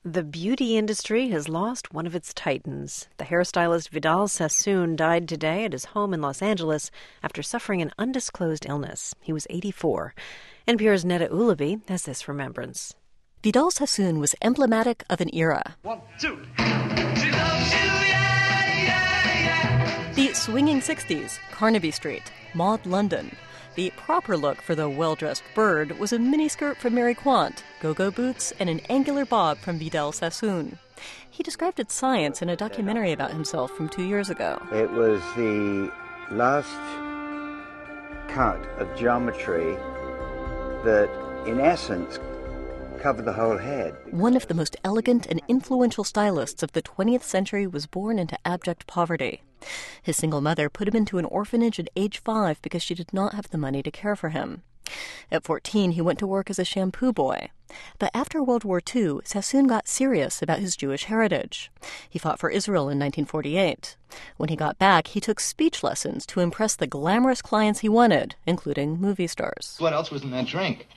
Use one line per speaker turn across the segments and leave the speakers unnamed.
The beauty industry has lost one of its titans. The hairstylist Vidal Sassoon died today at his home in Los Angeles after suffering an undisclosed illness. He was 84. NPR's Neda Ulaby has this remembrance.
Vidal Sassoon was emblematic of an era.
1, 2. She loves you, yeah, yeah, yeah.
The swinging 60s, Carnaby Street, Maud London. The proper look for the well-dressed bird was a miniskirt from Mary Quant, go-go boots, and an angular bob from Vidal Sassoon. He described its science in a documentary about himself from 2 years ago.
It was the last cut of geometry that, in essence, covered the whole head.
One of the most elegant and influential stylists of the 20th century was born into abject poverty. His single mother put him into an orphanage at age 5 because she did not have the money to care for him. At 14, he went to work as a shampoo boy. But after World War II, Sassoon got serious about his Jewish heritage. He fought for Israel in 1948. When he got back, he took speech lessons to impress the glamorous clients he wanted, including movie stars.
What else was in that drink?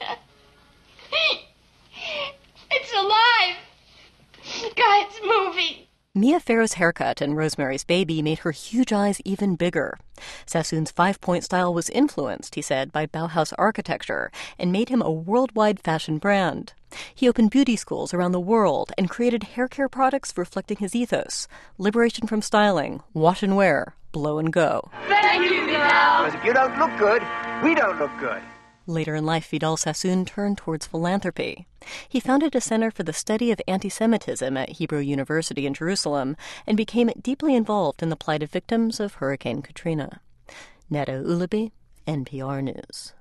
It's alive! Guy, it's moving!
Mia Farrow's haircut and Rosemary's Baby made her huge eyes even bigger. Sassoon's five-point style was influenced, he said, by Bauhaus architecture and made him a worldwide fashion brand. He opened beauty schools around the world and created hair care products reflecting his ethos: liberation from styling, wash and wear, blow and go.
Thank you, Vidal!
Because if you don't look good, we don't look good.
Later in life, Vidal Sassoon turned towards philanthropy. He founded a center for the study of anti-Semitism at Hebrew University in Jerusalem and became deeply involved in the plight of victims of Hurricane Katrina. Neda Ulaby, NPR News.